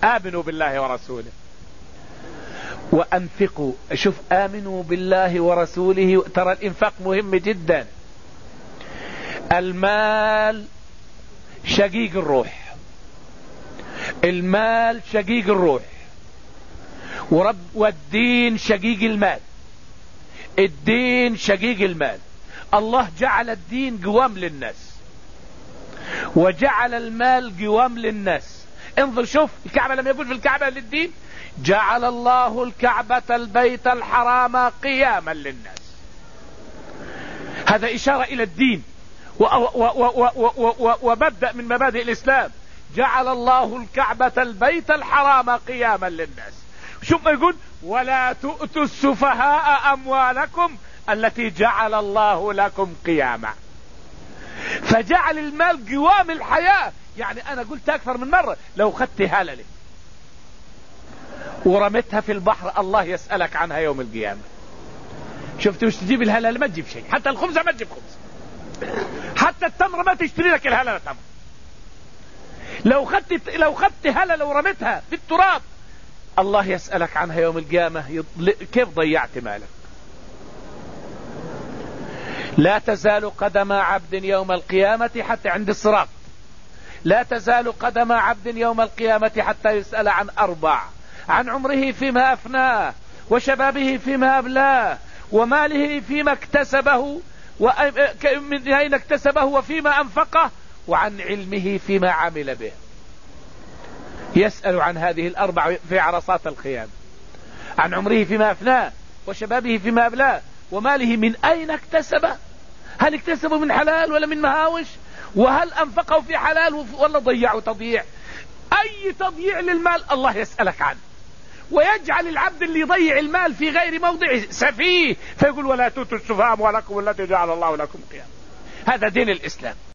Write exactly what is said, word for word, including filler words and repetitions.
آمنوا بالله ورسوله وأنفقوا. شوف، آمنوا بالله ورسوله، ترى الإنفاق مهم جدا. المال شقيق الروح، المال شقيق الروح، ورب والدين شقيق المال، الدين شقيق المال. الله جعل الدين قوام للناس وجعل المال قوام للناس. انظر، شوف الكعبة لما يقول في الكعبة للدين: جعل الله الكعبة البيت الحرام قياما للناس. هذا إشارة إلى الدين ومبدأ من مبادئ الإسلام. جعل الله الكعبة البيت الحرام قياما للناس. شوف ما يقول: ولا تؤتوا السفهاء أموالكم التي جعل الله لكم قياما. فجعل المال قوام الحياة. يعني أنا قلت أكثر من مرة: لو خدت هللة ورمتها في البحر الله يسألك عنها يوم القيامة. شفت وش تجيب الهللة؟ ما تجيب شيء. حتى الخبزة ما تجيب خبز، حتى التمر ما تشتري لك الهللة تمر. لو خدت لو خدت هللة ورمتها في التراب الله يسألك عنها يوم القيامة، كيف ضيعت مالك. لا تزال قدم عبد يوم القيامة حتى عند الصراط، لا تزال قدم عبد يوم القيامة حتى يسأل عن أربع: عن عمره فيما أفناه، وشبابه فيما أبلاه، وماله فيما اكتسبه ومن أين اكتسبه وفيما أنفقه، وعن علمه فيما عمل به. يسأل عن هذه الأربع في عرصات القيامة: عن عمره فيما أفناه، وشبابه فيما أبلاه، وماله من أين اكتسبه، هل اكتسبه من حلال ولا من مهاوش، وهل أنفقه في حلال ولا ضيعه تضييع. أي تضييع للمال الله يسألك عنه. ويجعل العبد اللي يضيع المال في غير موضعه سفيه، فيقول: ولا تؤتوا السفهاء أموالكم التي جعل الله لكم قياما. هذا دين الإسلام.